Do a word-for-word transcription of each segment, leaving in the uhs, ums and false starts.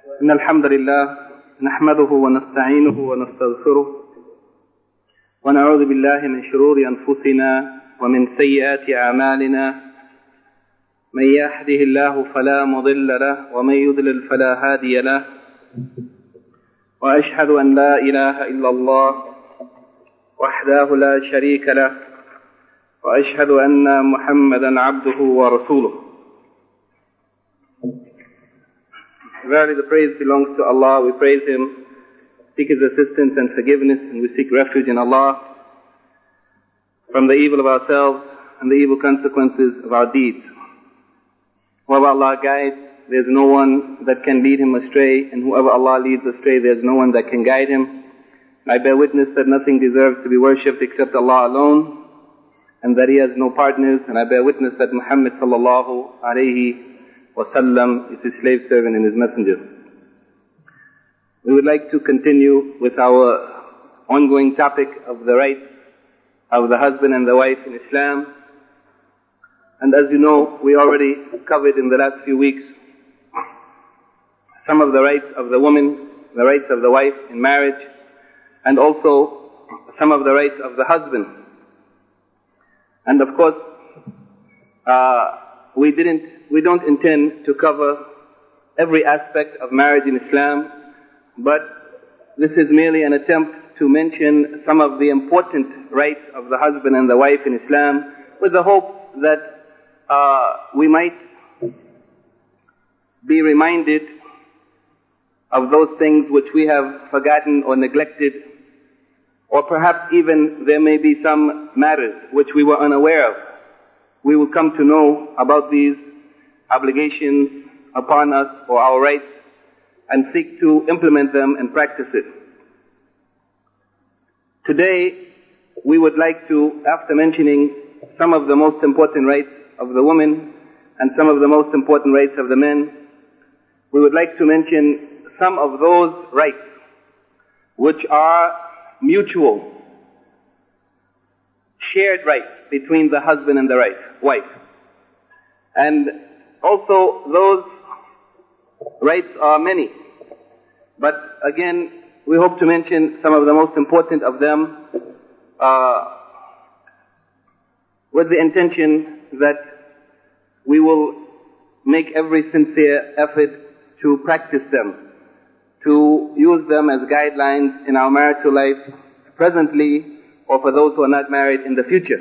إن الحمد لله نحمده ونستعينه ونستغفره ونعوذ بالله من شرور أنفسنا ومن سيئات أعمالنا من يهده الله فلا مضل له ومن يضلل فلا هادي له وأشهد أن لا إله إلا الله وحده لا شريك له وأشهد أن محمدا عبده ورسوله. Verily the praise belongs to Allah. We praise Him, seek His assistance and forgiveness, and we seek refuge in Allah from the evil of ourselves and the evil consequences of our deeds. Whoever Allah guides, there's no one that can lead him astray, and whoever Allah leads astray, there's no one that can guide him. I bear witness that nothing deserves to be worshipped except Allah alone, and that He has no partners, and I bear witness that Muhammad sallallahu alayhi wasallam is His slave servant and His messenger. We would like to continue with our ongoing topic of the rights of the husband and the wife in Islam. And as you know, we already covered in the last few weeks some of the rights of the woman, the rights of the wife in marriage, and also some of the rights of the husband. And of course, uh, we didn't, we don't intend to cover every aspect of marriage in Islam, but this is merely an attempt to mention some of the important rights of the husband and the wife in Islam, with the hope that uh, we might be reminded of those things which we have forgotten or neglected, or perhaps even there may be some matters which we were unaware of. We will come to know about these obligations upon us or our rights and seek to implement them and practice it. Today, we would like to, after mentioning some of the most important rights of the women and some of the most important rights of the men, we would like to mention some of those rights which are mutual, shared rights between the husband and the wife. And also those rights are many. But again, we hope to mention some of the most important of them uh, with the intention that we will make every sincere effort to practice them, to use them as guidelines in our marital life presently, or for those who are not married in the future.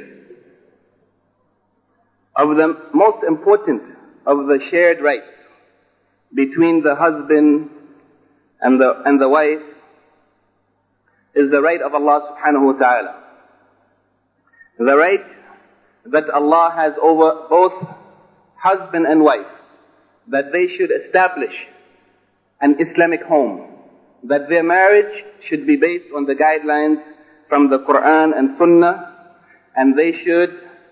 Of the most important of the shared rights between the husband and the, and the wife is the right of Allah subhanahu wa ta'ala. The right that Allah has over both husband and wife, that they should establish an Islamic home, that their marriage should be based on the guidelines from the Quran and Sunnah, and they should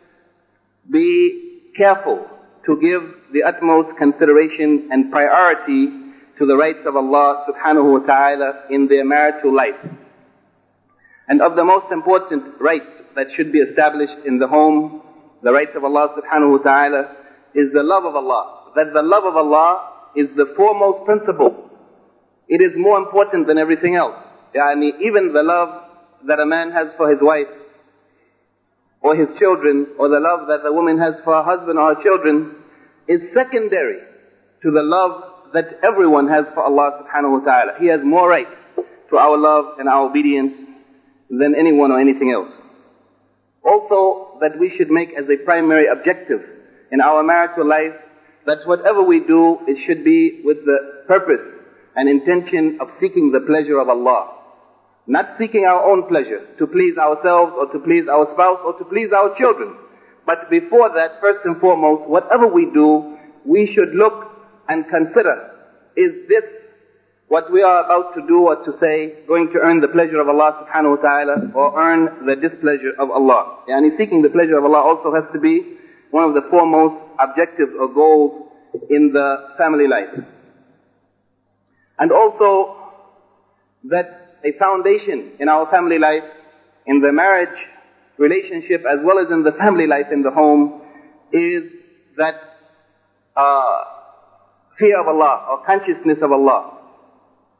be careful to give the utmost consideration and priority to the rights of Allah subhanahu wa ta'ala in their marital life. And of the most important rights that should be established in the home, the rights of Allah subhanahu wa ta'ala, is the love of Allah. That the love of Allah is the foremost principle. It is more important than everything else. Yani even the love that a man has for his wife or his children, or the love that the woman has for her husband or her children, is secondary to the love that everyone has for Allah subhanahu wa ta'ala. He has more right to our love and our obedience than anyone or anything else. Also, that we should make as a primary objective in our marital life that whatever we do, it should be with the purpose and intention of seeking the pleasure of Allah. Not seeking our own pleasure, to please ourselves or to please our spouse or to please our children. But before that, first and foremost, whatever we do, we should look and consider, is this what we are about to do or to say going to earn the pleasure of Allah subhanahu wa ta'ala, or earn the displeasure of Allah? Yani seeking the pleasure of Allah also has to be one of the foremost objectives or goals in the family life. And also that a foundation in our family life, in the marriage relationship as well as in the family life in the home, is that uh, fear of Allah or consciousness of Allah.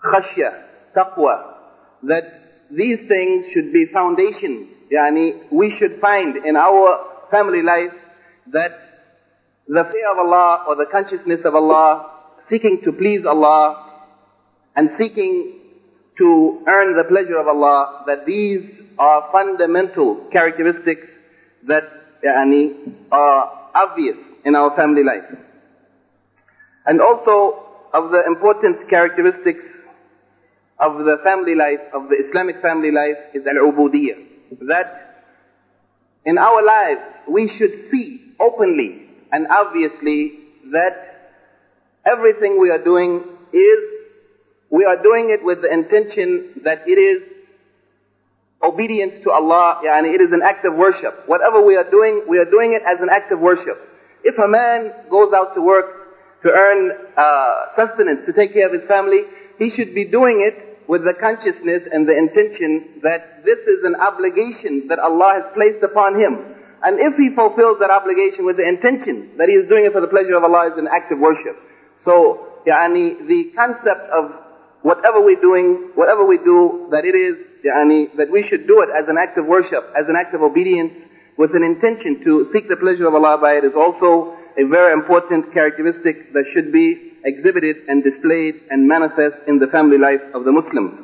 khashya, taqwa, that these things should be foundations. Yani, we should find in our family life that the fear of Allah or the consciousness of Allah, seeking to please Allah and seeking to earn the pleasure of Allah, that these are fundamental characteristics that yani, are obvious in our family life. And also of the important characteristics of the family life, of the Islamic family life, is al-ubudiyyah. That in our lives we should see openly and obviously that everything we are doing is, we are doing it with the intention that it is obedience to Allah, yani it is an act of worship. Whatever we are doing, we are doing it as an act of worship. If a man goes out to work to earn uh, sustenance, to take care of his family, he should be doing it with the consciousness and the intention that this is an obligation that Allah has placed upon him. And if he fulfills that obligation with the intention that he is doing it for the pleasure of Allah, is an act of worship. So, yani, the concept of whatever we're doing, whatever we do, that it is, yani, that we should do it as an act of worship, as an act of obedience, with an intention to seek the pleasure of Allah by it, is also a very important characteristic that should be exhibited and displayed and manifest in the family life of the Muslims.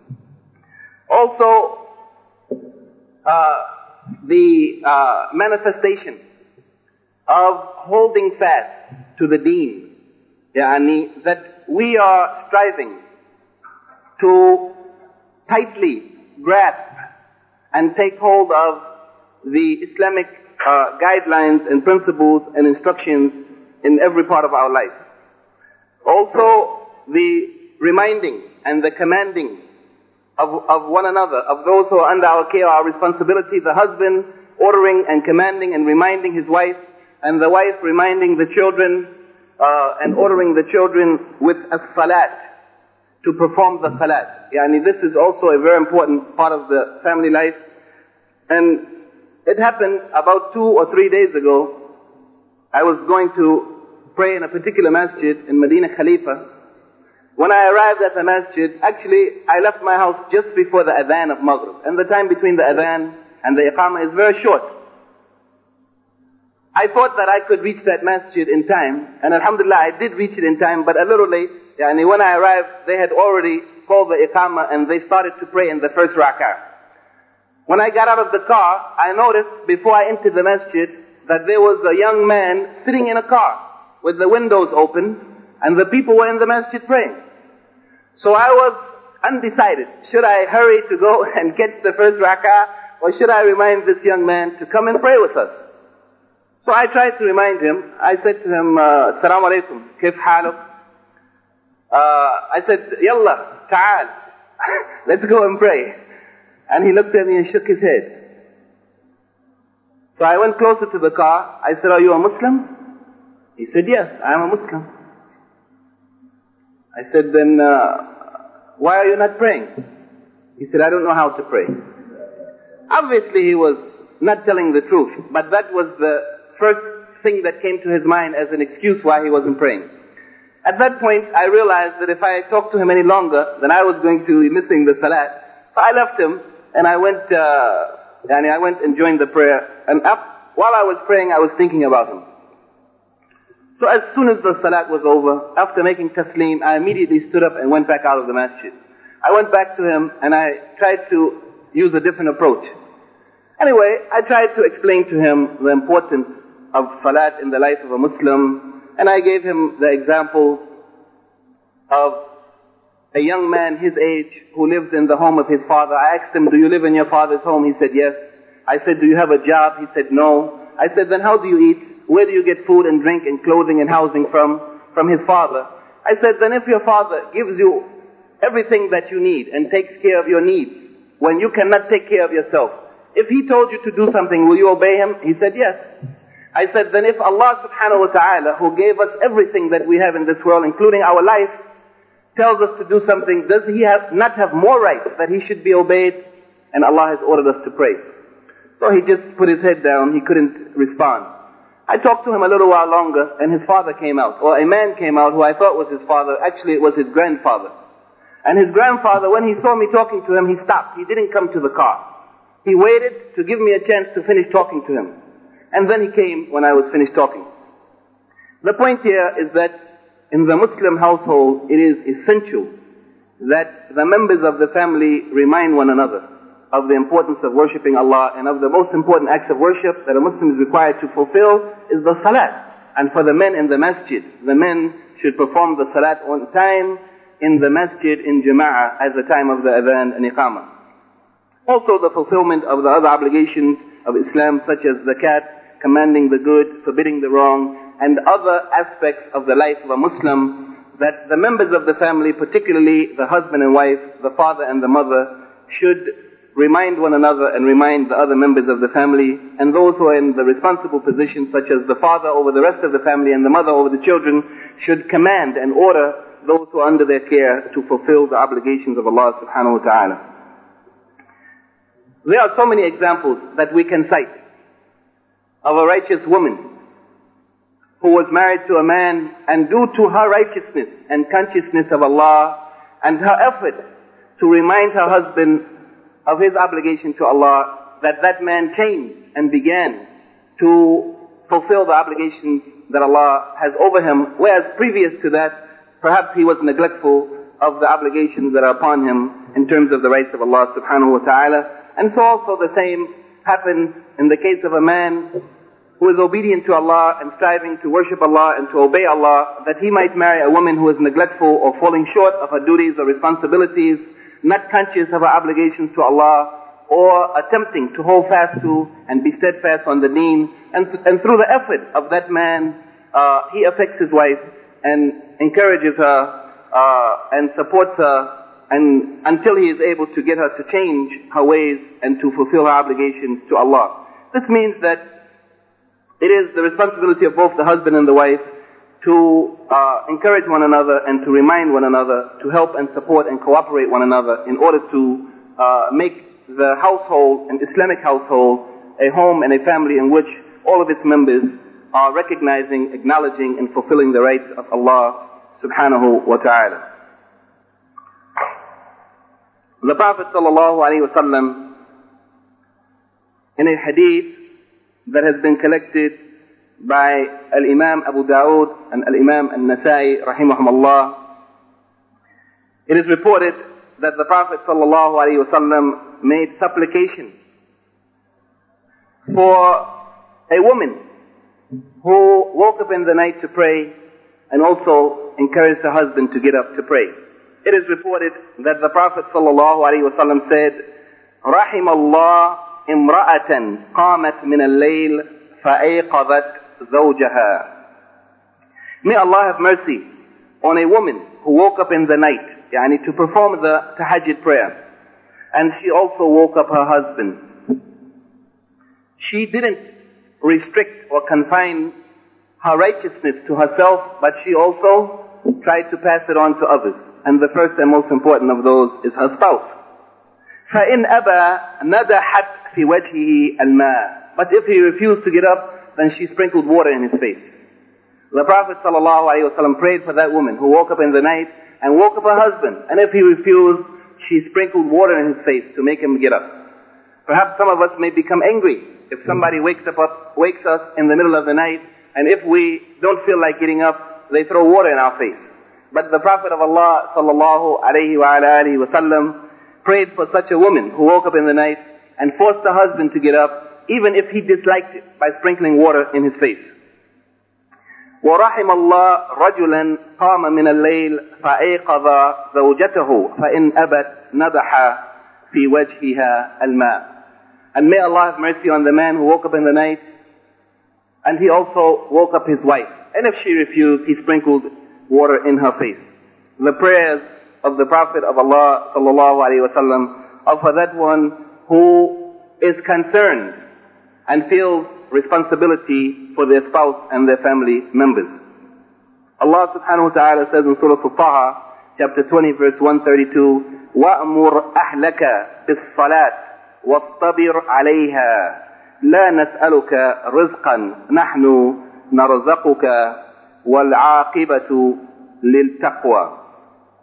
Also, uh, the uh, manifestation of holding fast to the deen, yani, that we are striving to tightly grasp and take hold of the Islamic uh, guidelines and principles and instructions in every part of our life. Also, the reminding and the commanding of, of one another, of those who are under our care, our responsibility, the husband ordering and commanding and reminding his wife, and the wife reminding the children uh, and ordering the children with as-salat, to perform the salat. Yani, this is also a very important part of the family life. And it happened about two or three days ago. I was going to pray in a particular masjid in Medina Khalifa. When I arrived at the masjid, actually I left my house just before the adhan of Maghrib. And the time between the adhan and the iqamah is very short. I thought that I could reach that masjid in time. And alhamdulillah, I did reach it in time, but a little late. Yani, when I arrived, they had already called the iqamah and they started to pray in the first rak'ah. When I got out of the car, I noticed before I entered the masjid that there was a young man sitting in a car with the windows open, and the people were in the masjid praying. So I was undecided. Should I hurry to go and catch the first rak'ah, or should I remind this young man to come and pray with us? So I tried to remind him. I said to him, uh, Assalamu alaikum, kif haluk? Uh, I said, Yalla, ta'al, let's go and pray. And he looked at me and shook his head. So I went closer to the car. I said, are you a Muslim? He said, yes, I am a Muslim. I said, then uh, why are you not praying? He said, I don't know how to pray. Obviously he was not telling the truth, but that was the first thing that came to his mind as an excuse why he wasn't praying. At that point, I realized that if I talked to him any longer, then I was going to be missing the salat. So I left him, and I went, uh, and I went and joined the prayer. And up, while I was praying, I was thinking about him. So as soon as the salat was over, after making taslim, I immediately stood up and went back out of the masjid. I went back to him, and I tried to use a different approach. Anyway, I tried to explain to him the importance of salat in the life of a Muslim. And I gave him the example of a young man his age who lives in the home of his father. I asked him, do you live in your father's home? He said, yes. I said, do you have a job? He said, no. I said, then how do you eat? Where do you get food and drink and clothing and housing from? From his father. I said, then if your father gives you everything that you need and takes care of your needs, when you cannot take care of yourself, if he told you to do something, will you obey him? He said, yes. I said, then if Allah subhanahu wa ta'ala, who gave us everything that we have in this world, including our life, tells us to do something, does he have, not have more right that he should be obeyed? And Allah has ordered us to pray. So he just put his head down, he couldn't respond. I talked to him a little while longer, and his father came out, or a man came out who I thought was his father. Actually, it was his grandfather. And his grandfather, when he saw me talking to him, he stopped. He didn't come to the car. He waited to give me a chance to finish talking to him. And then he came when I was finished talking. The point here is that in the Muslim household, it is essential that the members of the family remind one another of the importance of worshipping Allah, and of the most important acts of worship that a Muslim is required to fulfill is the salat. And for the men in the masjid, the men should perform the salat on time in the masjid in jama'ah as the time of the adhan and iqamah. Also the fulfillment of the other obligations of Islam, such as zakat, commanding the good, forbidding the wrong, and other aspects of the life of a Muslim, that the members of the family, particularly the husband and wife, the father and the mother, should remind one another and remind the other members of the family, and those who are in the responsible positions, such as the father over the rest of the family and the mother over the children, should command and order those who are under their care to fulfill the obligations of Allah subhanahu wa ta'ala. There are so many examples that we can cite of a righteous woman who was married to a man, and due to her righteousness and consciousness of Allah and her effort to remind her husband of his obligation to Allah, that that man changed and began to fulfill the obligations that Allah has over him, whereas previous to that, perhaps he was neglectful of the obligations that are upon him in terms of the rights of Allah subhanahu wa ta'ala. And so also the same happens in the case of a man who is obedient to Allah and striving to worship Allah and to obey Allah, that he might marry a woman who is neglectful or falling short of her duties or responsibilities, not conscious of her obligations to Allah, or attempting to hold fast to and be steadfast on the deen. And, th- and through the effort of that man, uh, he affects his wife and encourages her uh, and supports her, and until he is able to get her to change her ways and to fulfill her obligations to Allah. This means that it is the responsibility of both the husband and the wife to uh, encourage one another and to remind one another, to help and support and cooperate one another in order to uh, make the household, an Islamic household, a home and a family in which all of its members are recognizing, acknowledging and fulfilling the rights of Allah subhanahu wa ta'ala. The Prophet sallallahu alaihi wasallam, in a hadith that has been collected by Al-Imam Abu Dawood and Al-Imam Al-Nasai rahimahumullah, it is reported that the Prophet sallallahu alaihi wasallam made supplication for a woman who woke up in the night to pray and also encouraged her husband to get up to pray. It is reported that the Prophet sallallahu alaihi wasallam said, "Rahim Allah imra'atan qamat min al-layl fa'ayqadat zawjaha." May Allah have mercy on a woman who woke up in the night, yani to perform the tahajjud prayer, and she also woke up her husband. She didn't restrict or confine her righteousness to herself, but she also tried to pass it on to others. And the first and most important of those is her spouse. فَإِنْ أَبَى نَدَحَتْ فِي وَجْهِهِ الْمَاءِ. But if he refused to get up, then she sprinkled water in his face. The Prophet ﷺ prayed for that woman who woke up in the night and woke up her husband. And if he refused, she sprinkled water in his face to make him get up. Perhaps some of us may become angry if somebody wakes up, up wakes us in the middle of the night, and if we don't feel like getting up, they throw water in our face. But the Prophet of Allah sallallahu alayhi wa alihi wa sallam prayed for such a woman who woke up in the night and forced her husband to get up, even if he disliked it, by sprinkling water in his face. وَرَحِمَ اللَّهُ رَجُلًا قَامَ مِنَ اللَّيْلِ فَأَيْقَظَ زَوْجَتَهُ فَإِنْ أَبَتْ نَضَحَ فِي وَجْهِهَا الْمَاءِ. And may Allah have mercy on the man who woke up in the night, and he also woke up his wife. And if she refused, he sprinkled water in her face. The prayers of the Prophet of Allah sallallahu alaihi wasallam are for that one who is concerned and feels responsibility for their spouse and their family members. Allah subhanahu wa ta'ala says in Surah Al-Taha, chapter twenty, verse one thirty-two, وَأْمُرْ أَهْلَكَ بِالصَّلَاةِ وَاصْطَبِرْ عَلَيْهَا لَا نَسْأَلُكَ رِزْقًا نَحْنُ نَرْزَقُكَ وَالْعَاقِبَةُ لِلْتَقْوَى.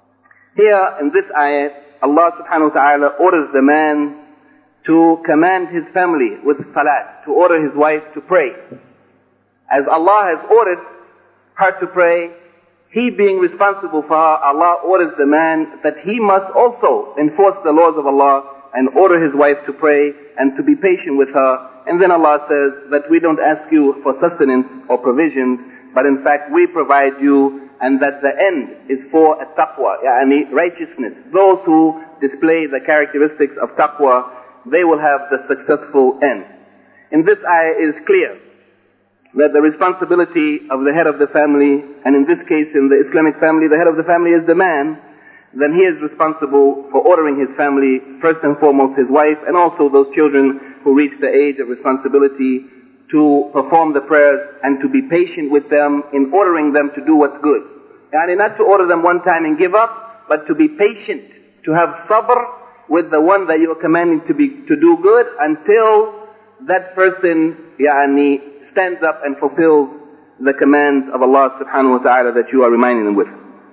Here in this ayat, Allah subhanahu wa ta'ala orders the man to command his family with salat, to order his wife to pray. As Allah has ordered her to pray, he being responsible for her, Allah orders the man that he must also enforce the laws of Allah and order his wife to pray and to be patient with her. And then Allah says that we don't ask you for sustenance or provisions, but in fact we provide you, and that the end is for at-taqwa, yani righteousness. Those who display the characteristics of taqwa, they will have the successful end. In this ayah it is clear that the responsibility of the head of the family, and in this case in the Islamic family, the head of the family is the man, then he is responsible for ordering his family, first and foremost his wife, and also those children who reach the age of responsibility, to perform the prayers and to be patient with them in ordering them to do what's good. Yani not to order them one time and give up, but to be patient, to have sabr with the one that you are commanding to be to do good until that person yani stands up and fulfills the commands of Allah subhanahu wa ta'ala that you are reminding them with.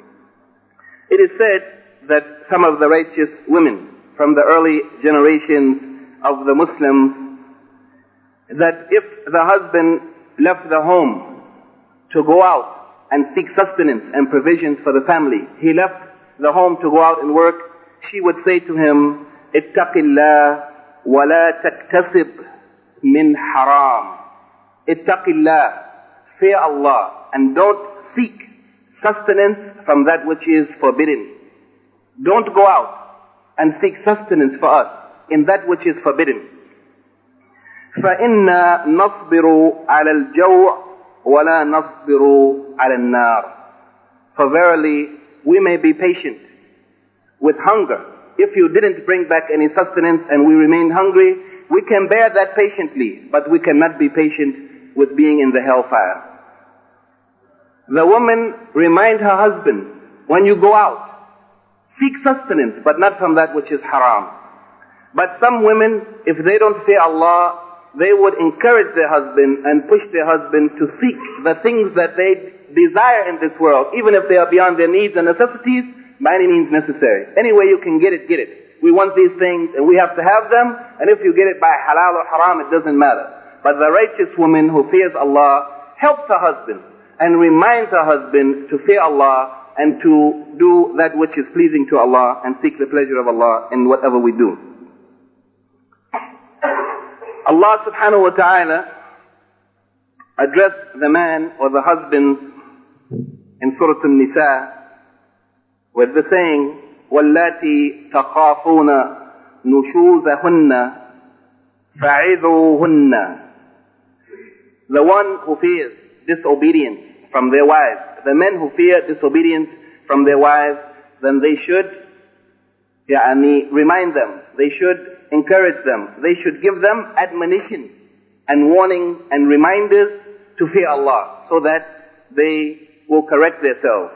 It is said that some of the righteous women from the early generations of the Muslims, that if the husband left the home to go out and seek sustenance and provisions for the family, he left the home to go out and work, she would say to him, اتق الله ولا تكتسب من حرام. اتق الله, fear Allah, and don't seek sustenance from that which is forbidden. Don't go out and seek sustenance for us in that which is forbidden. فَإِنَّا نَصْبِرُ عَلَى الْجَوْعِ وَلَا نَصْبِرُ عَلَى النَّارِ. For verily, we may be patient with hunger. If you didn't bring back any sustenance and we remain hungry, we can bear that patiently, but we cannot be patient with being in the hellfire. The woman remind her husband, when you go out, seek sustenance, but not from that which is haram. But some women, if they don't fear Allah, they would encourage their husband and push their husband to seek the things that they desire in this world, even if they are beyond their needs and necessities, by any means necessary. Any way you can get it, get it. We want these things and we have to have them, and if you get it by halal or haram, it doesn't matter. But the righteous woman who fears Allah helps her husband and reminds her husband to fear Allah and to do that which is pleasing to Allah and seek the pleasure of Allah in whatever we do. Allah subhanahu wa ta'ala addressed the man or the husbands in Surah An-Nisa with the saying, وَاللَّاتِي تَخَافُونَ نُشُوزَهُنَّ فَعِذُوهُنَّ. The one who fears disobedience from their wives, the men who fear disobedience from their wives, then they should يعني, remind them, they should encourage them, they should give them admonition and warning and reminders to fear Allah, so that they will correct themselves.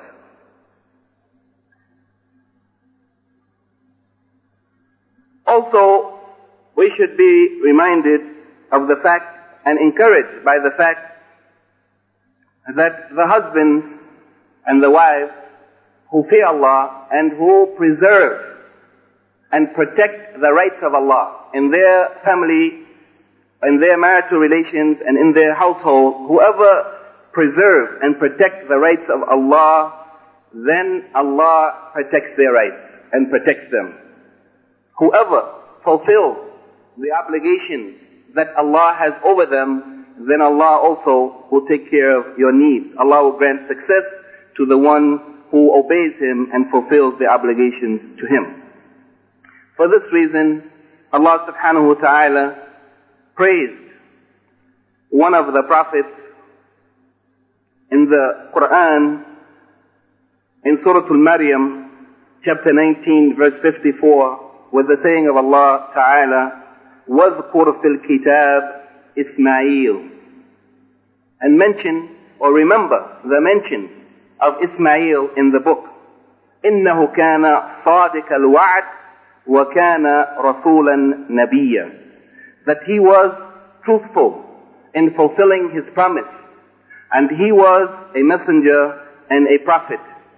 Also, we should be reminded of the fact and encouraged by the fact that the husbands and the wives who fear Allah and who preserve and protect the rights of Allah in their family, in their marital relations, and in their household, whoever preserve and protect the rights of Allah, then Allah protects their rights and protects them. Whoever fulfills the obligations that Allah has over them, then Allah also will take care of your needs. Allah will grant success to the one who obeys Him and fulfills the obligations to Him. For this reason, Allah subhanahu wa ta'ala praised one of the prophets in the Quran, in Surah Al-Maryam, chapter nineteen, verse fifty-four, with the saying of Allah Ta'ala, وَاذْكُرْ فِي الْكِتَابِ إِسْمَعِيلَ. And mention, or remember, the mention of Ismail in the book. إِنَّهُ كَانَ صَادِقَ الْوَعْدِ وَكَانَ رَسُولًا نَبِيًّا. That he was truthful in fulfilling his promise, and he was a messenger and a prophet.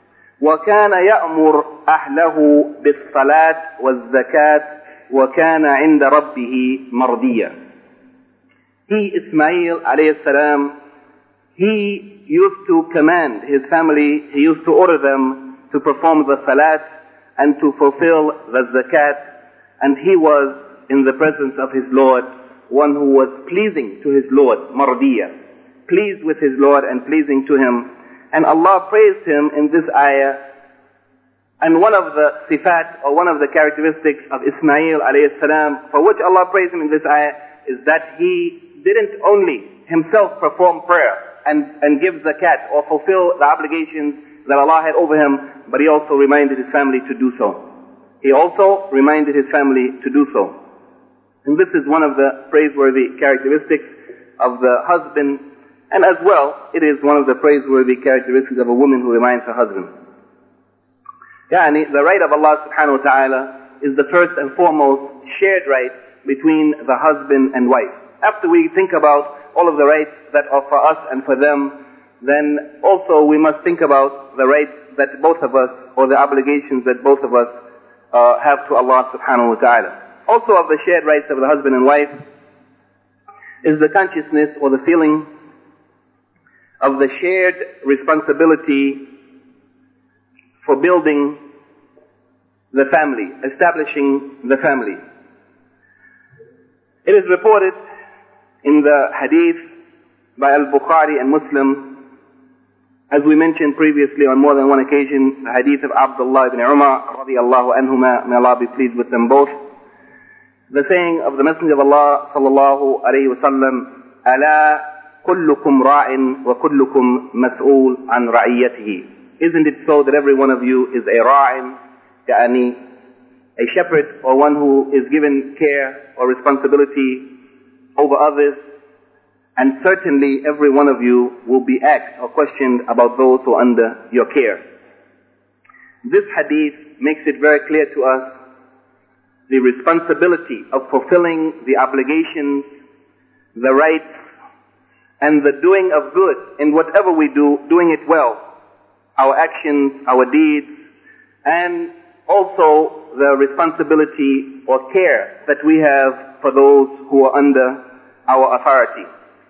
وكان يأمر أهله بالصلاة والزكاة وكان عند ربه مرضيا. He, Ismail alayhi salam, he used to command his family, he used to order them to perform the salat and to fulfill the zakat, and he was in the presence of his Lord, one who was pleasing to his Lord, mardiya, pleased with his Lord and pleasing to him. And Allah praised him in this ayah. And one of the sifat, or one of the characteristics of Ismail alayhi salam, for which Allah praised him in this ayah, is that he didn't only himself perform prayer and, and give zakat or fulfill the obligations that Allah had over him, but he also reminded his family to do so. He also reminded his family to do so. And this is one of the praiseworthy characteristics of the husband, and as well, it is one of the praiseworthy characteristics of a woman who reminds her husband. Yani, the right of Allah subhanahu wa ta'ala is the first and foremost shared right between the husband and wife. After we think about all of the rights that are for us and for them, then also we must think about the rights that both of us, or the obligations that both of us uh, have to Allah subhanahu wa ta'ala. Also of the shared rights of the husband and wife is the consciousness or the feeling of the shared responsibility for building the family, establishing the family. It is reported in the hadith by Al-Bukhari and Muslim, as we mentioned previously on more than one occasion, the hadith of Abdullah ibn Umar radiyallahu anhuma, may Allah be pleased with them both. The saying of the Messenger of Allah sallallahu alayhi wa sallam, أَلَا كُلُّكُمْ رَاعٍ وَكُلُّكُمْ مَسْئُولٌ عَنْ رَعِيَّتِهِ. Isn't it so that every one of you is a ra'in, yani a shepherd, or one who is given care or responsibility over others, and certainly every one of you will be asked or questioned about those who are under your care. This hadith makes it very clear to us the responsibility of fulfilling the obligations, the rights, and the doing of good in whatever we do, doing it well. Our actions, our deeds, and also the responsibility or care that we have for those who are under our authority.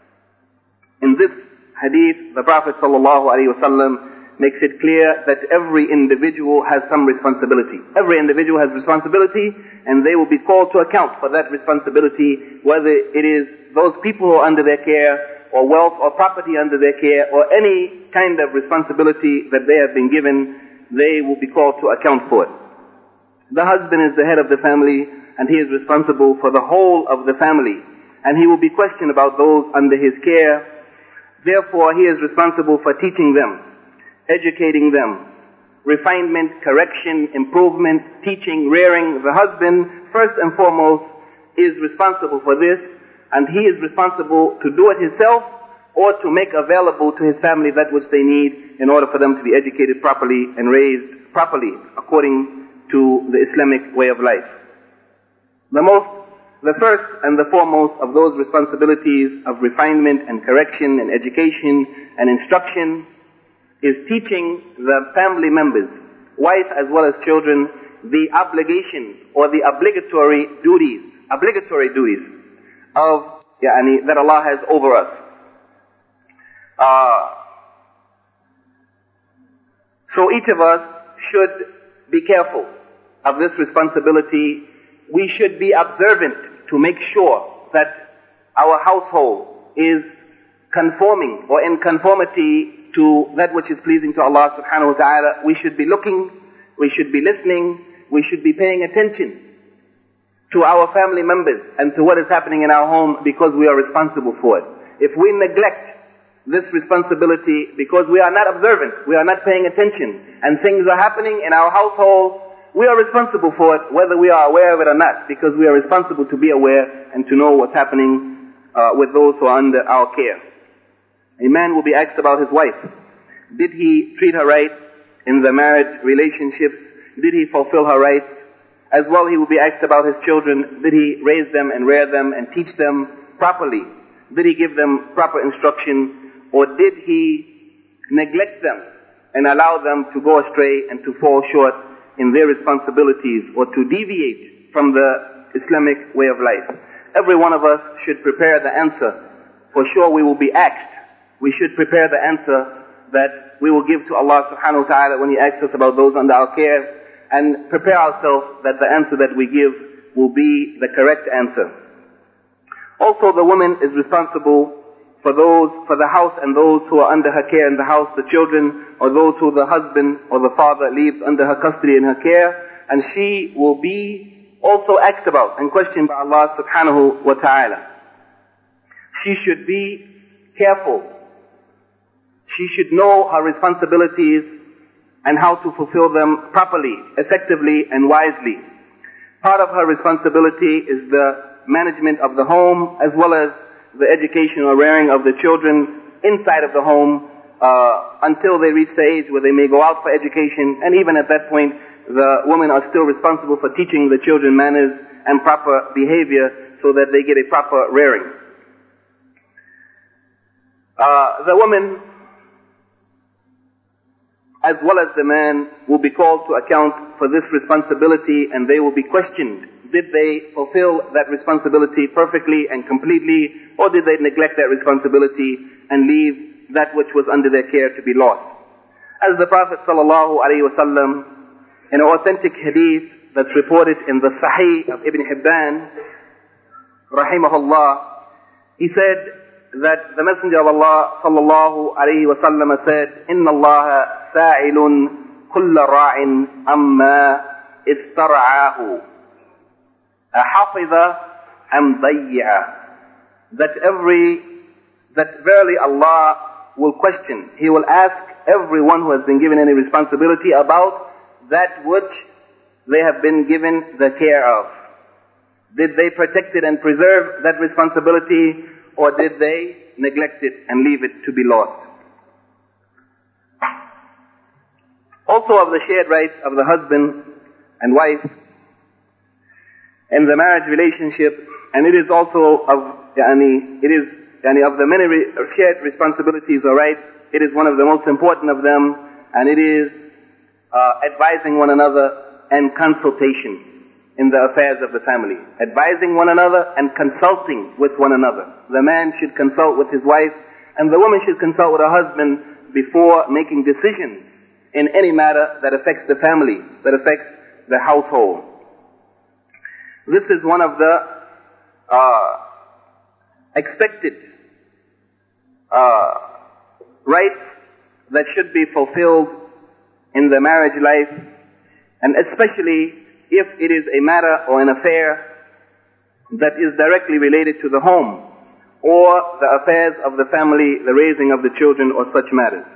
In this hadith, the Prophet sallallahu alaihi wasallam makes it clear that every individual has some responsibility. Every individual has responsibility, and they will be called to account for that responsibility, whether it is those people who are under their care, or wealth or property under their care, or any kind of responsibility that they have been given, they will be called to account for it. The husband is the head of the family, and he is responsible for the whole of the family, and he will be questioned about those under his care. Therefore, he is responsible for teaching them, educating them, refinement, correction, improvement, teaching, rearing. The husband, first and foremost, is responsible for this, and he is responsible to do it himself or to make available to his family that which they need in order for them to be educated properly and raised properly according to the Islamic way of life. The most, the first and the foremost of those responsibilities of refinement and correction and education and instruction is teaching the family members, wife as well as children, the obligations or the obligatory duties, obligatory duties of yani, that Allah has over us. Uh, so each of us should be careful of this responsibility. We should be observant to make sure that our household is conforming or in conformity to that which is pleasing to Allah subhanahu wa ta'ala. We should be looking, we should be listening, we should be paying attention to our family members and to what is happening in our home, because we are responsible for it. If we neglect this responsibility because we are not observant, we are not paying attention, and things are happening in our household, we are responsible for it, whether we are aware of it or not, because we are responsible to be aware and to know what's happening uh, with those who are under our care. A man will be asked about his wife. Did he treat her right in the marriage relationships? Did he fulfill her rights? As well, he will be asked about his children. Did he raise them and rear them and teach them properly? Did he give them proper instruction? Or did he neglect them and allow them to go astray and to fall short in their responsibilities or to deviate from the Islamic way of life. Every one of us should prepare the answer. For sure we will be asked. We should prepare the answer that we will give to Allah subhanahu wa ta'ala when He asks us about those under our care, and prepare ourselves that the answer that we give will be the correct answer. Also, the woman is responsible for those, for the house and those who are under her care in the house, the children, or those who the husband or the father leaves under her custody and her care, and she will be also asked about and questioned by Allah subhanahu wa ta'ala. She should be careful. She should know her responsibilities and how to fulfill them properly, effectively, and wisely. Part of her responsibility is the management of the home, as well as the education or rearing of the children inside of the home, uh, until they reach the age where they may go out for education. And even at that point, the women are still responsible for teaching the children manners and proper behavior so that they get a proper rearing. Uh, the woman, as well as the man, will be called to account for this responsibility, and they will be questioned. Did they fulfill that responsibility perfectly and completely, or did they neglect that responsibility and leave that which was under their care to be lost? As the Prophet sallallahu alaihi wasallam, in an authentic hadith that's reported in the Sahih of Ibn Hibban, rahimahullah, he said that the Messenger of Allah sallallahu alaihi wasallam said, "Inna Allah sa'ilun kulla ra'in amma istar'ahu, ahafidha am dayya." That every, that verily Allah will question. He will ask everyone who has been given any responsibility about that which they have been given the care of. Did they protect it and preserve that responsibility, or did they neglect it and leave it to be lost? Also, of the shared rights of the husband and wife in the marriage relationship, and it is also of yani, it is yani, of the many re- shared responsibilities or rights, it is one of the most important of them, and it is uh, advising one another and consultation in the affairs of the family. Advising one another and consulting with one another. The man should consult with his wife, and the woman should consult with her husband before making decisions in any matter that affects the family, that affects the household. This is one of the uh, expected uh, rights that should be fulfilled in the marriage life, and especially if it is a matter or an affair that is directly related to the home, or the affairs of the family, the raising of the children, or such matters.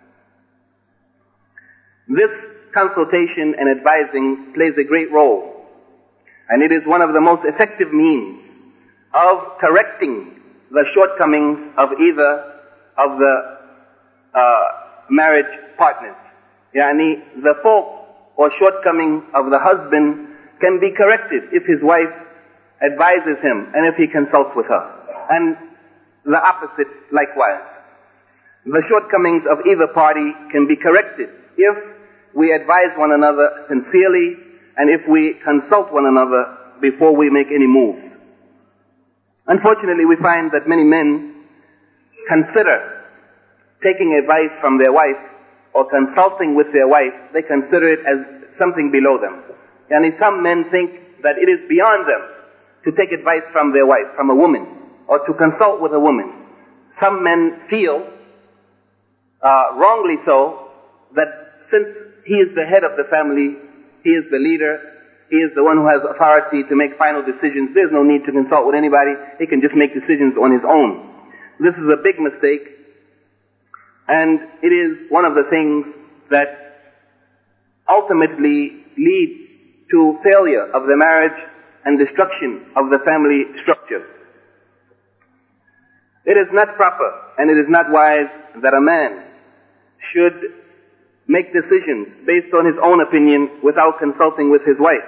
This consultation and advising plays a great role, and it is one of the most effective means of correcting the shortcomings of either of the uh, marriage partners. Yani, the fault or shortcoming of the husband can be corrected if his wife advises him and if he consults with her. And the opposite likewise. The shortcomings of either party can be corrected if we advise one another sincerely and if we consult one another before we make any moves. Unfortunately, we find that many men consider taking advice from their wife or consulting with their wife, they consider it as something below them. And some men think that it is beyond them to take advice from their wife, from a woman, or to consult with a woman. Some men feel, uh, wrongly so, that since he is the head of the family, he is the leader, he is the one who has authority to make final decisions, there's no need to consult with anybody, he can just make decisions on his own. This is a big mistake, and it is one of the things that ultimately leads to failure of the marriage and destruction of the family structure. It is not proper and it is not wise that a man should make decisions based on his own opinion without consulting with his wife.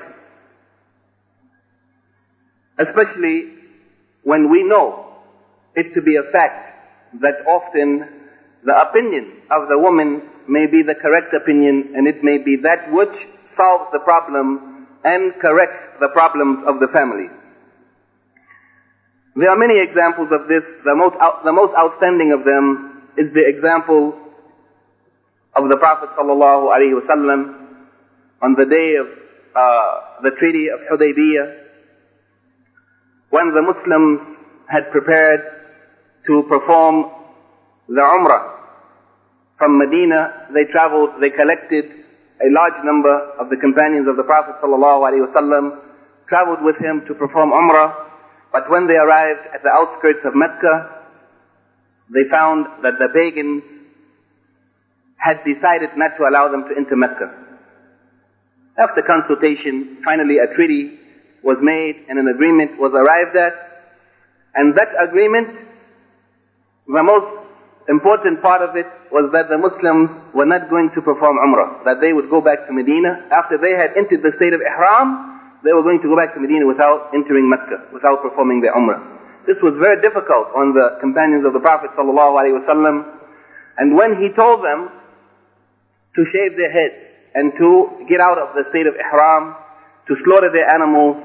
Especially when we know it to be a fact that often the opinion of the woman may be the correct opinion, and it may be that which solves the problem and corrects the problems of the family. There are many examples of this. The most, out, the most outstanding of them is the example of the Prophet sallallahu alaihi wasallam on the day of uh, the Treaty of Hudaybiyah, when the Muslims had prepared to perform the Umrah. From Medina, they traveled, they collected a large number of the companions of the Prophet sallallahu alaihi wasallam, traveled with him to perform Umrah. But when they arrived at the outskirts of Mecca, they found that the pagans had decided not to allow them to enter Mecca. After consultation, finally a treaty was made and an agreement was arrived at. And that agreement, the most important part of it was that the Muslims were not going to perform Umrah, that they would go back to Medina. After they had entered the state of Ihram, they were going to go back to Medina without entering Mecca, without performing their Umrah. This was very difficult on the companions of the Prophet sallallahu alaihi wasallam. And when he told them to shave their heads and to get out of the state of Ihram, to slaughter their animals,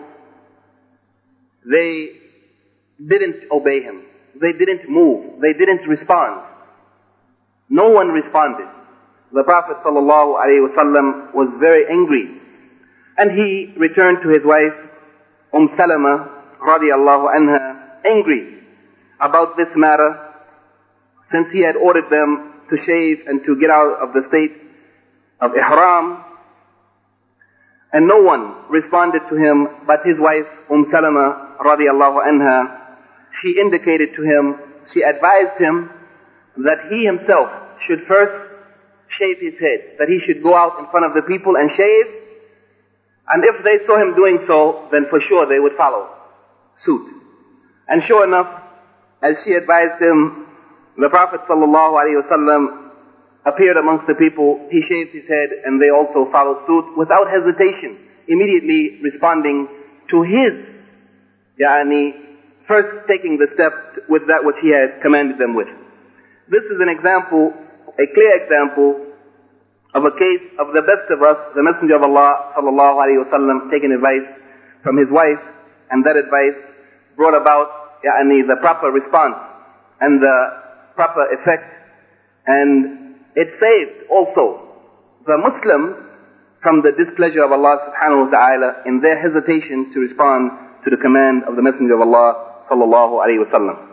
they didn't obey him. They didn't move. They didn't respond. No one responded. The Prophet sallallahu alaihi wasallam was very angry. And he returned to his wife, Umm Salama, radiallahu anha, angry about this matter, since he had ordered them to shave and to get out of the state of Ihram. And no one responded to him but his wife, Umm Salama, radiallahu anha. She indicated to him, she advised him that he himself should first shave his head, that he should go out in front of the people and shave. And if they saw him doing so, then for sure they would follow suit. And sure enough, as she advised him, the Prophet sallallahu alaihi wasallam appeared amongst the people. He shaved his head and they also followed suit without hesitation, immediately responding to his, yani, first taking the step with that which he had commanded them with. This is an example, a clear example of a case of the best of us, the Messenger of Allah sallallahu alaihi wasallam taking advice from his wife, and that advice brought about yani, the proper response and the proper effect, and it saved also the Muslims from the displeasure of Allah subhanahu wa ta'ala in their hesitation to respond to the command of the Messenger of Allah sallallahu alaihi wasallam.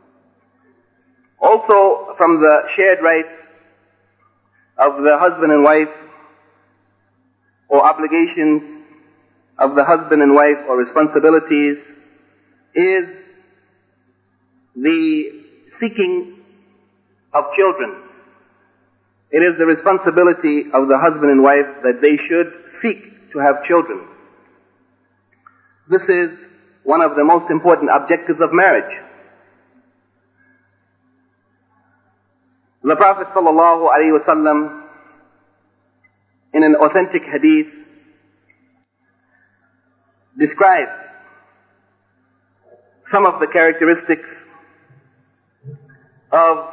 Also from the shared rights of the husband and wife, or obligations of the husband and wife, or responsibilities, is the seeking of children. It is the responsibility of the husband and wife that they should seek to have children. This is one of the most important objectives of marriage. The Prophet sallallahu alaihi wasallam, in an authentic hadith, described some of the characteristics of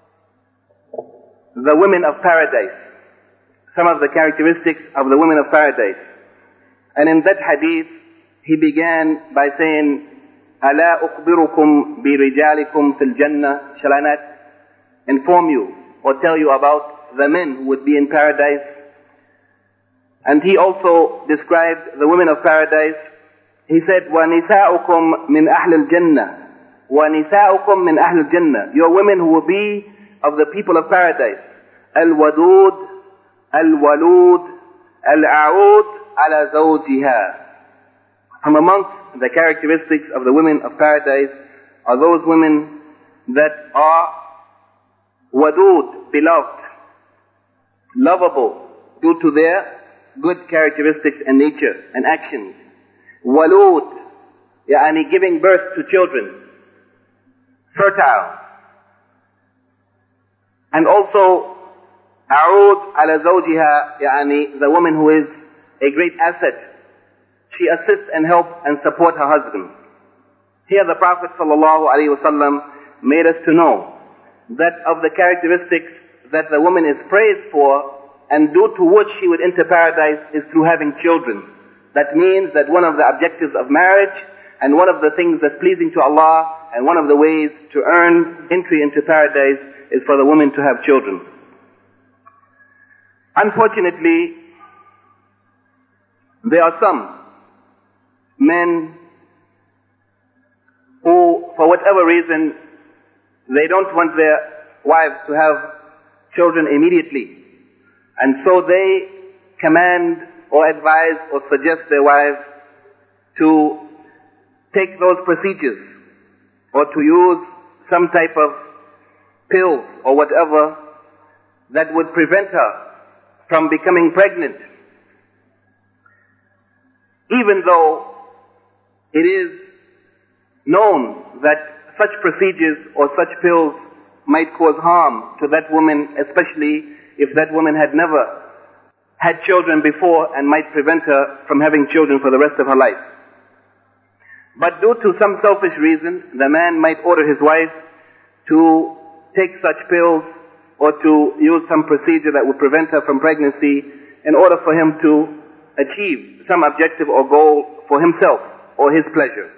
the women of paradise. Some of the characteristics of the women of paradise. And in that hadith, he began by saying, أَلَا أُخْبِرُكُمْ بِرِجَالِكُمْ فِي الْجَنَّةِ Shall I not inform you or tell you about the men who would be in paradise? And he also described the women of paradise. He said, وَنِسَاؤُكُمْ مِنْ أَهْلِ الْجَنَّةِ وَنِسَاؤُكُمْ مِنْ أَهْلِ الْجَنَّةِ Your women who will be of the people of paradise. الْوَدُودُ الْوَلُودُ الْأَعُودُ عَلَى زَوْجِهَا From amongst the characteristics of the women of paradise are those women that are wadud, beloved, lovable, due to their good characteristics and nature and actions. Walud, yani giving birth to children, fertile. And also, a'ud ala zawjiha, yani the woman who is a great asset. She assists and helps and support her husband. Here the Prophet sallallahu alaihi wasallam made us to know that of the characteristics that the woman is praised for and due to which she would enter paradise is through having children. That means that one of the objectives of marriage and one of the things that's pleasing to Allah and one of the ways to earn entry into paradise is for the woman to have children. Unfortunately, there are some men who, for whatever reason, they don't want their wives to have children immediately. And so they command or advise or suggest their wives to take those procedures or to use some type of pills or whatever that would prevent her from becoming pregnant. Even though it is known that such procedures or such pills might cause harm to that woman, especially if that woman had never had children before and might prevent her from having children for the rest of her life. But due to some selfish reason, the man might order his wife to take such pills or to use some procedure that would prevent her from pregnancy in order for him to achieve some objective or goal for himself or his pleasure.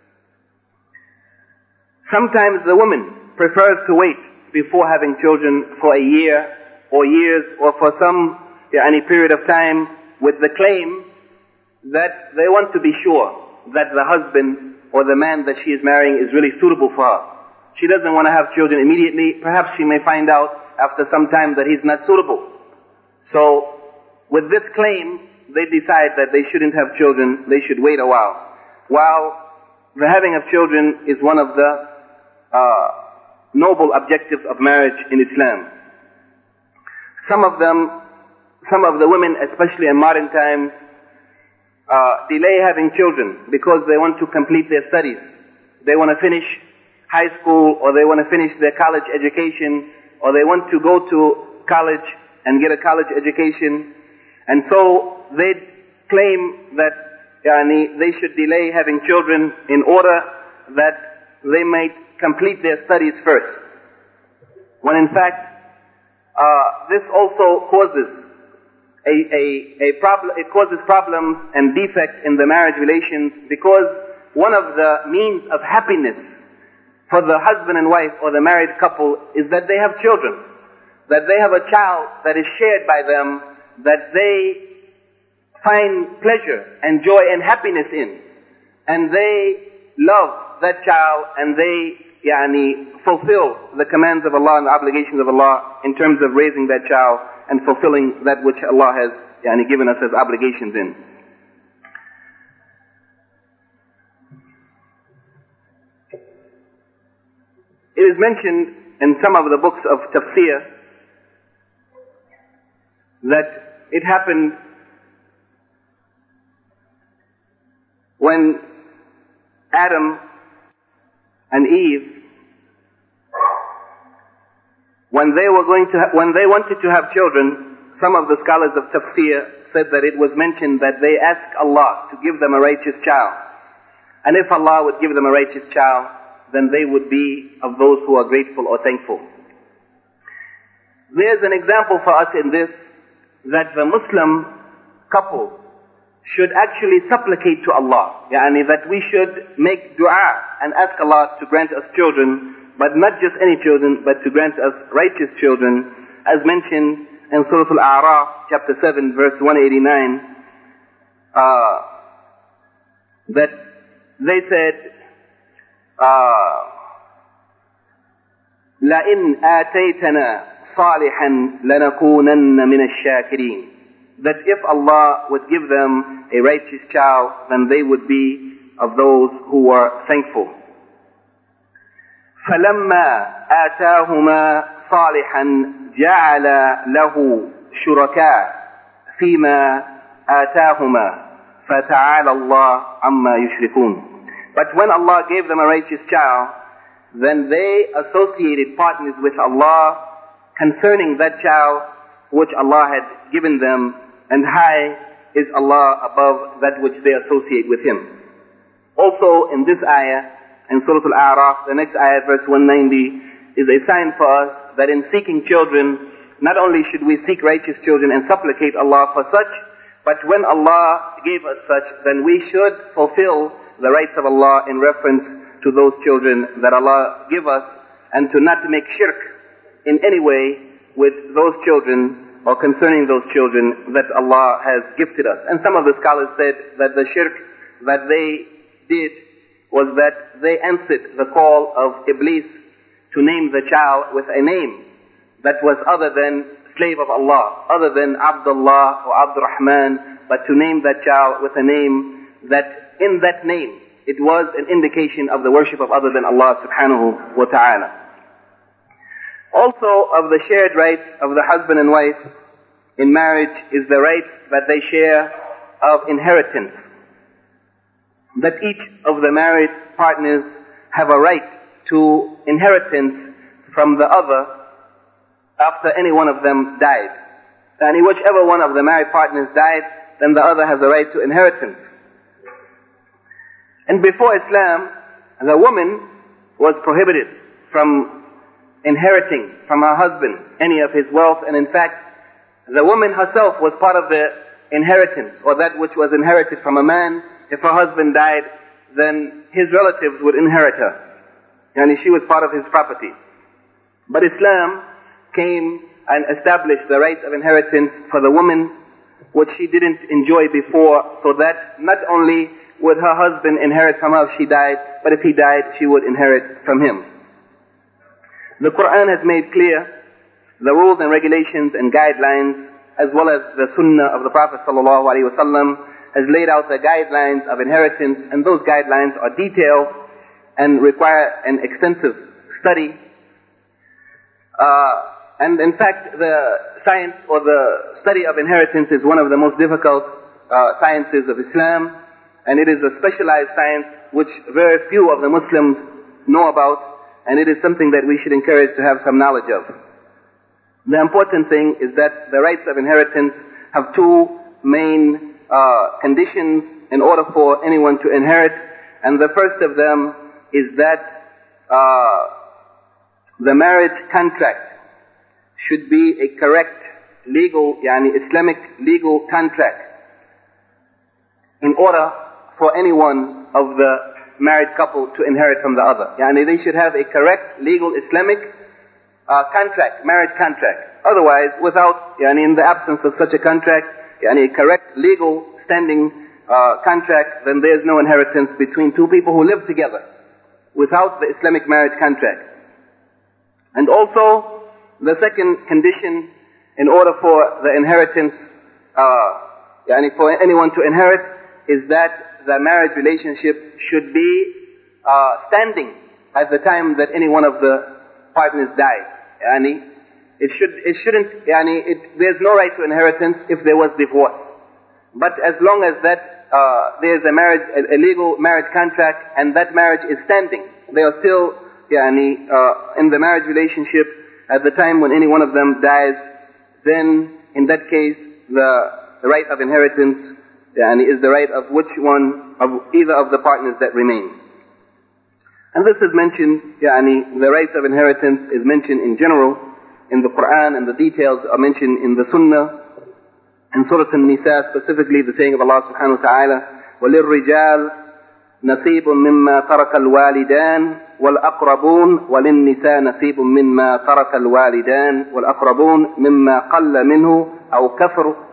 Sometimes the woman prefers to wait before having children for a year or years or for some any period of time with the claim that they want to be sure that the husband or the man that she is marrying is really suitable for her. She doesn't want to have children immediately. Perhaps she may find out after some time that he's not suitable. So with this claim, they decide that they shouldn't have children, they should wait a while. While the having of children is one of the uh, noble objectives of marriage in Islam. Some of them, some of the women, especially in modern times, uh, delay having children because they want to complete their studies. They want to finish high school, or they want to finish their college education, or they want to go to college and get a college education. And so they claim that yani, they should delay having children in order that they might complete their studies first. When in fact, uh, this also causes a, a, a problem, it causes problems and defect in the marriage relations, because one of the means of happiness for the husband and wife or the married couple is that they have children, that they have a child that is shared by them, that they find pleasure and joy and happiness in, and they love that child, and they yani, fulfill the commands of Allah and the obligations of Allah in terms of raising that child and fulfilling that which Allah has yani, given us as obligations in. It is mentioned in some of the books of tafsir that it happened when Adam and Eve, when they were going to, ha- when they wanted to have children, some of the scholars of tafsir said that it was mentioned that they asked Allah to give them a righteous child. And if Allah would give them a righteous child, then they would be of those who are grateful or thankful. There's an example for us in this, that the Muslim couple should actually supplicate to Allah. Yani that we should make dua and ask Allah to grant us children, but not just any children, but to grant us righteous children, as mentioned in Surah Al-A'raf, chapter seven, verse one eighty-nine, uh, that they said, لَإِنْ آتَيْتَنَا صَالِحًا لَنَكُونَنَّ مِنَ الشَّاكِرِينَ, that if Allah would give them a righteous child, then they would be of those who are thankful. فَلَمَّا آتَاهُمَا صَالِحًا جَعَلَ لَهُ شُرَكَاءَ فِيمَا آتَاهُمَا فَتَعَالَى اللَّهُ عَمَّا يُشْرِكُونَ. But when Allah gave them a righteous child, then they associated partners with Allah concerning that child which Allah had given them, and high is Allah above that which they associate with Him. Also in this ayah, in Surah Al-A'raf, the next ayah, verse one ninety, is a sign for us that in seeking children, not only should we seek righteous children and supplicate Allah for such, but when Allah gave us such, then we should fulfill the rights of Allah in reference to those children that Allah give us, and to not make shirk in any way with those children or concerning those children that Allah has gifted us. And some of the scholars said that the shirk that they did was that they answered the call of Iblis to name the child with a name that was other than slave of Allah, other than Abdullah or Abdurrahman, but to name that child with a name that in that name it was an indication of the worship of other than Allah subhanahu wa ta'ala. Also, of the shared rights of the husband and wife in marriage is the rights that they share of inheritance. That each of the married partners have a right to inheritance from the other after any one of them died. And whichever one of the married partners died, then the other has a right to inheritance. And before Islam, the woman was prohibited from inheriting from her husband any of his wealth, and in fact, the woman herself was part of the inheritance, or that which was inherited from a man. If her husband died, then his relatives would inherit her, and she was part of his property. But Islam came and established the right of inheritance for the woman, which she didn't enjoy before, so that not only would her husband inherit from her if she died, but if he died, she would inherit from him. The Quran has made clear the rules and regulations and guidelines, as well as the Sunnah of the Prophet sallallahu alaihi wasallam has laid out the guidelines of inheritance, and those guidelines are detailed and require an extensive study. Uh, and in fact, the science or the study of inheritance is one of the most difficult uh, sciences of Islam, and it is a specialized science which very few of the Muslims know about. And it is something that we should encourage to have some knowledge of. The important thing is that the rights of inheritance have two main uh, conditions in order for anyone to inherit. And the first of them is that uh, the marriage contract should be a correct legal, yani Islamic legal contract, in order for any one of the married couple to inherit from the other. Yani they should have a correct legal Islamic uh, contract, marriage contract. Otherwise, without, yani in the absence of such a contract, yani a correct legal standing uh, contract, then there is no inheritance between two people who live together without the Islamic marriage contract. And also, the second condition in order for the inheritance, uh, yani for anyone to inherit, is that the marriage relationship should be uh, standing at the time that any one of the partners died. Yani, it should, it shouldn't, yani, it, there's no right to inheritance if there was divorce. But as long as that uh, there's a marriage, a, a legal marriage contract, and that marriage is standing, they are still, yani, uh, in the marriage relationship at the time when any one of them dies, then in that case, the, the right of inheritance Yani is the right of which one of either of the partners that remain. And this is mentioned, yani the rights of inheritance is mentioned in general in the Quran, and the details are mentioned in the Sunnah. In Surah An-Nisa specifically, the saying of Allah subhanahu wa ta'ala, وَلِلرِّجَالِ نَصِيبٌ مِمَّا تَرَكَ الْوَالِدَانِ وَالْأَقْرَبُونَ وَلِلنِّسَاءِ نَصِيبٌ مِمَّا تَرَكَ الْوَالِدَانِ وَالْأَقْرَبُونَ مِمَّا قَلَّ مِنْهُ أَوْ كَثُرَ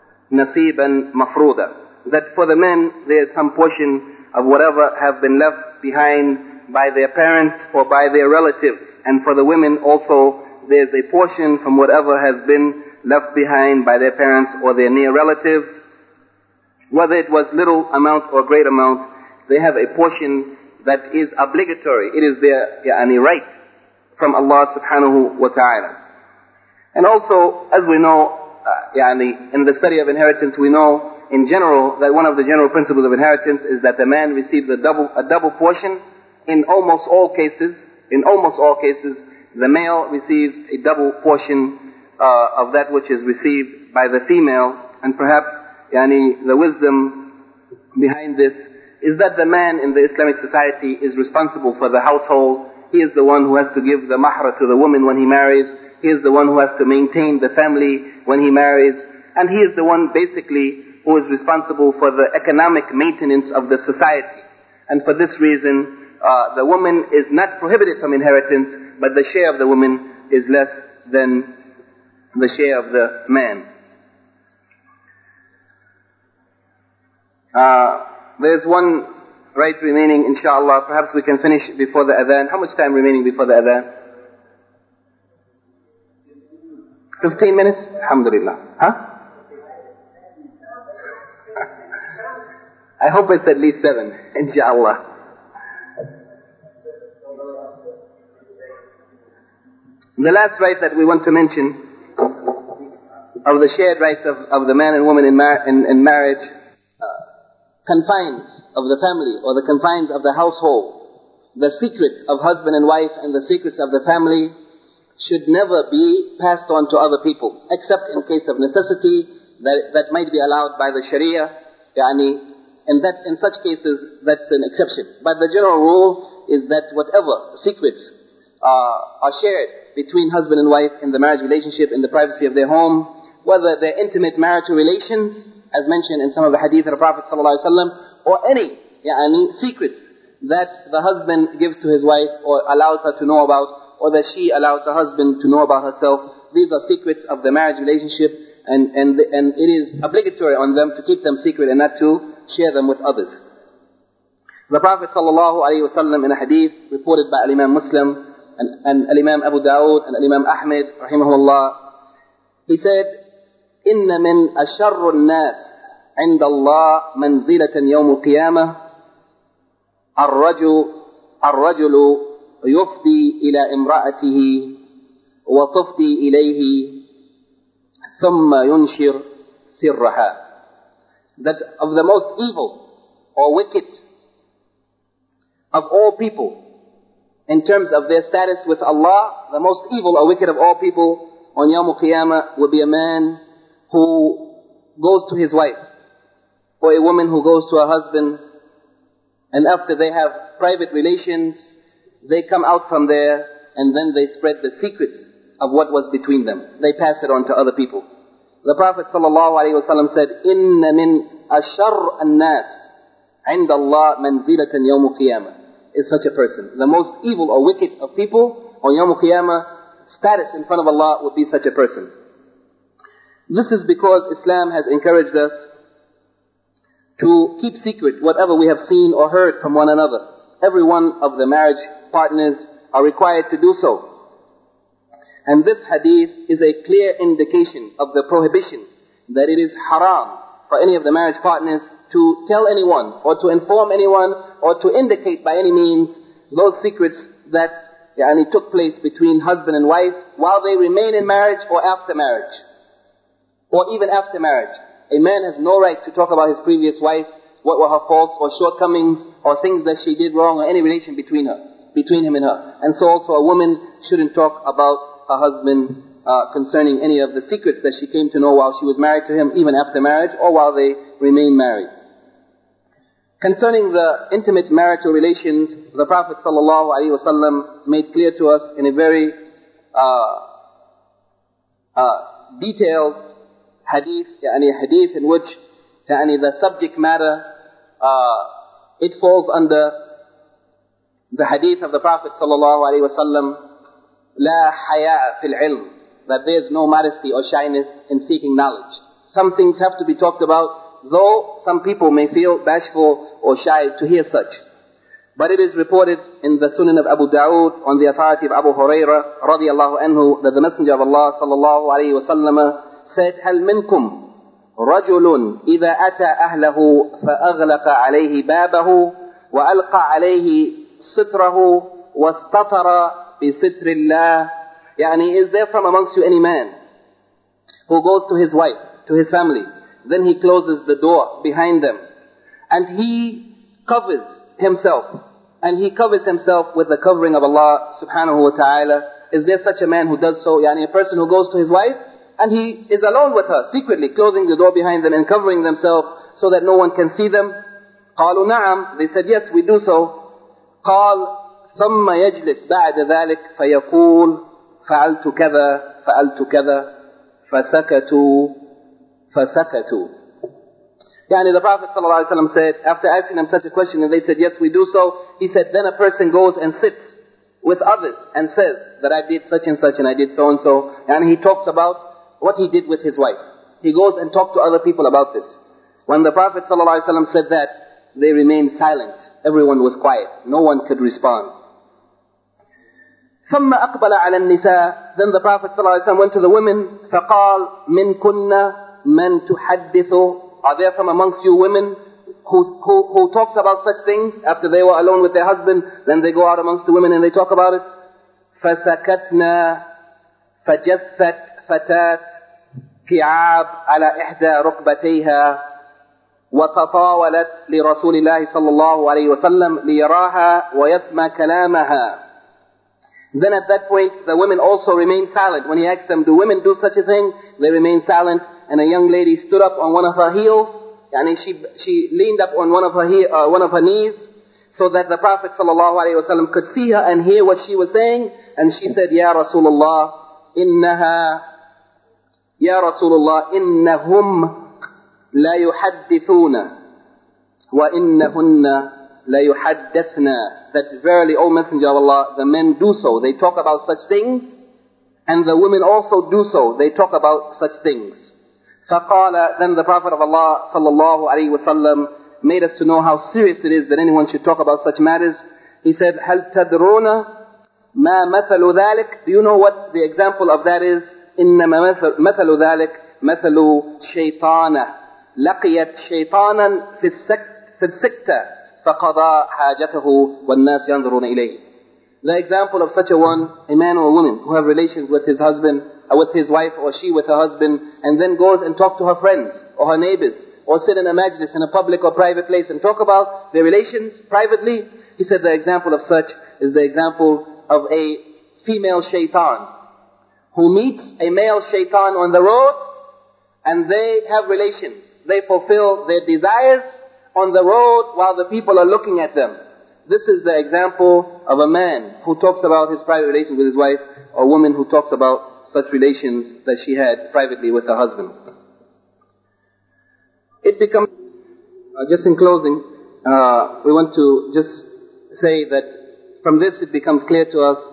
nasiban mafruda. That for the men there is some portion of whatever have been left behind by their parents or by their relatives. And for the women also there is a portion from whatever has been left behind by their parents or their near relatives. Whether it was little amount or great amount, they have a portion that is obligatory. It is their yani, right from Allah subhanahu wa ta'ala. And also, as we know, Uh, yani, in the study of inheritance, we know in general that one of the general principles of inheritance is that the man receives a double a double portion. In almost all cases, in almost all cases, the male receives a double portion uh, of that which is received by the female. And perhaps, yani, the wisdom behind this is that the man in the Islamic society is responsible for the household. He is the one who has to give the mahra to the woman when he marries. He is the one who has to maintain the family when he marries. And he is the one basically who is responsible for the economic maintenance of the society. And for this reason, uh, the woman is not prohibited from inheritance, but the share of the woman is less than the share of the man. Uh, there's one right remaining, inshallah. Perhaps we can finish before the adhan. How much time remaining before the adhan? Fifteen minutes? Alhamdulillah. Huh? I hope it's at least seven, inshallah. The last right that we want to mention of the shared rights of, of the man and woman in, mar- in, in marriage, uh, confines of the family or the confines of the household, the secrets of husband and wife and the secrets of the family should never be passed on to other people, except in case of necessity that, that might be allowed by the Sharia, yani, and that in such cases that's an exception. But the general rule is that whatever secrets uh, are shared between husband and wife in the marriage relationship, in the privacy of their home, whether they're intimate marital relations, as mentioned in some of the hadith of the Prophet ﷺ, or any yani, secrets that the husband gives to his wife or allows her to know about, or that she allows her husband to know about herself. These are secrets of the marriage relationship, and, and, and it is obligatory on them to keep them secret and not to share them with others. The Prophet ﷺ in a hadith reported by Imam Muslim and, and Imam Abu Dawud and Imam Ahmed rahimahullah, he said, إن من أشر الناس عند الله منزلة يوم القيامة الرجل الرجل يفضي إلى امرأته وتفضي إليه ثم ينشر سرها. That of the most evil or wicked of all people in terms of their status with Allah, the most evil or wicked of all people on Yawm al-Qiyamah will be a man who goes to his wife, or a woman who goes to her husband, and after they have private relations, they come out from there and then they spread the secrets of what was between them. They pass it on to other people. The Prophet ﷺ said, إِنَّ مِنْ أَشَرِّ النَّاسِ عِنْدَ اللَّهِ مَنْزِلَةً يَوْمُ الْقِيَامَةِ is such a person. The most evil or wicked of people on Yawm al-Qiyamah, status in front of Allah would be such a person. This is because Islam has encouraged us to keep secret whatever we have seen or heard from one another. Every one of the marriage partners are required to do so. And this hadith is a clear indication of the prohibition that it is haram for any of the marriage partners to tell anyone or to inform anyone or to indicate by any means those secrets that yani, took place between husband and wife while they remain in marriage or after marriage. Or even after marriage. A man has no right to talk about his previous wife, what were her faults or shortcomings or things that she did wrong or any relation between her, between him and her. And so also a woman shouldn't talk about her husband uh, concerning any of the secrets that she came to know while she was married to him, even after marriage or while they remain married. Concerning the intimate marital relations, the Prophet ﷺ made clear to us in a very uh, uh, detailed hadith, yani hadith in which yani the subject matter, uh, it falls under the hadith of the Prophet ﷺ, لا حياء في العلم, that there is no modesty or shyness in seeking knowledge. Some things have to be talked about, though some people may feel bashful or shy to hear such. But it is reported in the Sunan of Abu Dawud on the authority of Abu Hurairah radiyallahu anhu that the Messenger of Allah sallallahu alayhi wa sallam said, هل منكم رجل إذا أتى أهله فأغلق عليه بابه وألقى عليه ستره واستطر بستر الله. يعني, is there from amongst you any man who goes to his wife, to his family, then he closes the door behind them and he covers himself and he covers himself with the covering of Allah subhanahu wa ta'ala? Is there such a man who does so? Yani, a person who goes to his wife and he is alone with her, secretly closing the door behind them and covering themselves so that no one can see them. قالوا نعم, they said yes, we do so. قال ثم يجلس بعد ذلك فيقول فعلت كذا فعلت كذا فسكتوا فسكتوا. Yani the Prophet ﷺ said, after asking them such a question and they said, yes, we do so, he said, then a person goes and sits with others and says that I did such and such and I did so and so. And he talks about what he did with his wife. He goes and talks to other people about this. When the Prophet ﷺ said that, they remained silent. Everyone was quiet. No one could respond. ثم أقبل على النساء. Then the Prophet ﷺ went to the women. فقال من كن من تحدث. Are there from amongst you women who, who, who talks about such things? After they were alone with their husband, then they go out amongst the women and they talk about it. فسكتنا فجثت فتاة كعاب على إحدى ركبتيها وتطاولت لرسول الله صلى الله عليه وسلم ليراها ويسمع كلامها. Then at that point, the women also remained silent. When he asked them, do women do such a thing? They remained silent. And a young lady stood up on one of her heels. And she, she leaned up on one of her, he, uh, one of her knees so that the Prophet ﷺ could see her and hear what she was saying. And she said, Ya Rasulullah, innaha, Ya Rasulullah, innahum la yuhaddithuna wa innahunna la yuhaddithna. That verily, O Messenger of Allah, the men do so. They talk about such things. And the women also do so. They talk about such things. فَقَالَ. Then the Prophet of Allah sallallahu alayhi wa sallam made us to know how serious it is that anyone should talk about such matters. He said, هَلْ تَدْرُونَ مَا مَثَلُ ذَلِكَ. Do you know what the example of that is? إِنَّمَا مَثَلُ ذَلِكَ مَثَلُ شَيْطَانَ لَقِيَتْ شَيْطَانًا فِي السِّكْتَةِ فَقَضَى حَاجَتَهُ وَالنَّاسِ يَنْظُرُونَ إِلَيْهِ. The example of such a one, a man or a woman who have relations with his husband, or with his wife, or she with her husband, and then goes and talk to her friends, or her neighbors, or sit in a majlis in a public or private place and talk about their relations privately. He said the example of such is the example of a female shaitan, who meets a male shaitan on the road, and they have relations. They fulfill their desires on the road while the people are looking at them. This is the example of a man who talks about his private relations with his wife, or a woman who talks about such relations that she had privately with her husband. It becomes, uh, just in closing, uh, we want to just say that from this it becomes clear to us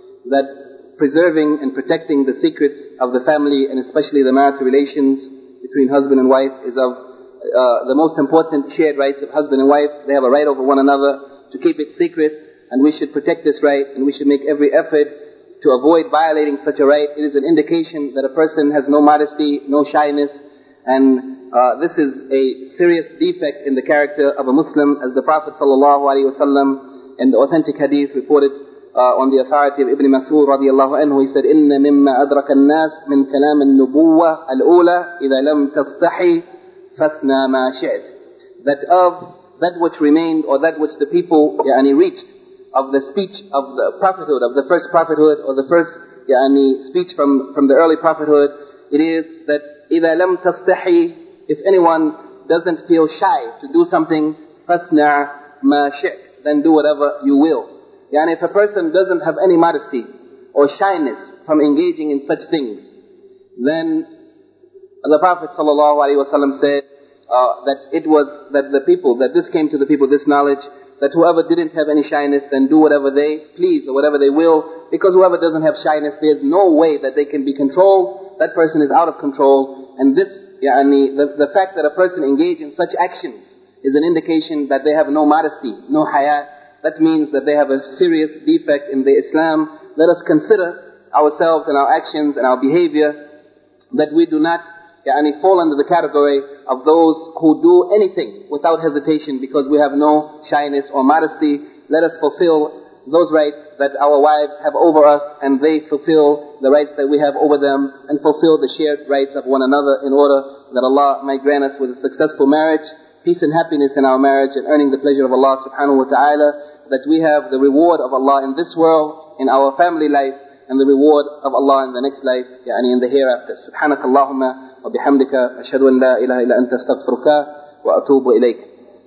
that preserving and protecting the secrets of the family, and especially the marital relations between husband and wife, is of Uh, the most important shared rights of husband and wife. They have a right over one another to keep it secret, and we should protect this right, and we should make every effort to avoid violating such a right. It is an indication that a person has no modesty, no shyness, and uh, this is a serious defect in the character of a Muslim, as the Prophet sallallahu alaihi wasallam in the authentic hadith reported uh, on the authority of Ibn Mas'ud radiallahu anhu, he said, إِنَّ مِمَّا أَدْرَكَ النَّاسِ مِنْ كَلَامِ النُّبُوَّةِ الْأُولَى إِذَا لَمْ تَسْتَحِي فَاسْنَا مَا شِئْتَ. That of that which remained, or that which the people yani, reached of the speech of the prophethood, of the first prophethood, or the first yani, speech from, from the early prophethood, it is that إِذَا لَمْ تَسْتَحِي, if anyone doesn't feel shy to do something, فَاسْنَا مَا شِئْتَ, then do whatever you will. Yani, if a person doesn't have any modesty or shyness from engaging in such things, then the Prophet sallallahu alaihi wasallam said uh, that it was that the people, that this came to the people, this knowledge, that whoever didn't have any shyness, then do whatever they please or whatever they will, because whoever doesn't have shyness, there's no way that they can be controlled. That person is out of control, and this, yani, the, the fact that a person engage in such actions is an indication that they have no modesty, no haya. That means that they have a serious defect in their Islam. Let us consider ourselves and our actions and our behavior, that we do not Yani fall under the category of those who do anything without hesitation because we have no shyness or modesty. Let us fulfill those rights that our wives have over us, and they fulfill the rights that we have over them, and fulfill the shared rights of one another, in order that Allah might grant us with a successful marriage, peace and happiness in our marriage, and earning the pleasure of Allah subhanahu wa ta'ala, that we have the reward of Allah in this world, in our family life, and the reward of Allah in the next life, yani in the hereafter. Subhanakallahumma wa bihamdika ashhadu an la ilaha illa anta astaghfiruka wa atubu ilayk.